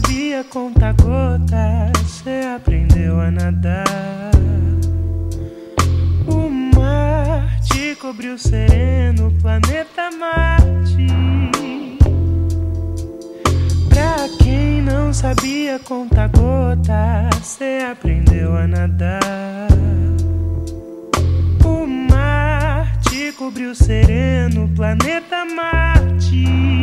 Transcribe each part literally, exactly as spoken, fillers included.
sabia contar gotas, cê aprendeu a nadar. O mar te cobriu sereno, planeta Marte. Pra quem não sabia contar gotas, cê aprendeu a nadar. O mar te cobriu sereno, planeta Marte.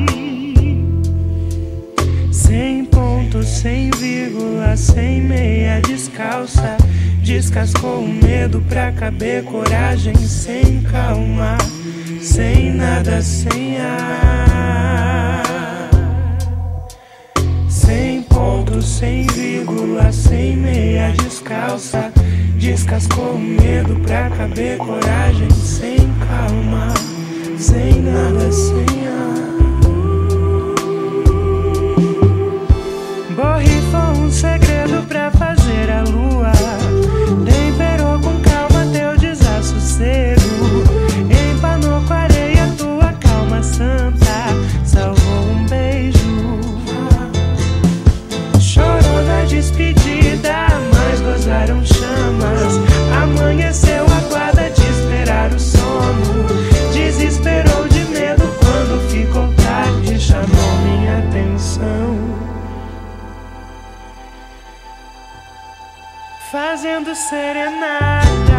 Sem ponto, sem vírgula, sem meia, descalça. Descascou o medo pra caber, coragem sem calma, sem nada, sem ar. Sem ponto, sem vírgula, sem meia, descalça. Descascou o medo pra caber, coragem sem calma, sem nada, sem ar. Borrifou um segredo pra fazer a lua, temperou com calma teu desassossego, empanou com areia tua calma santa, salvou um beijo. Chorou na despedida, mas gozaram chamas. Amanheceu a guarda de esperar o sono. Desesperou de medo quando ficou tarde, chamou minha atenção. Fazendo serenata.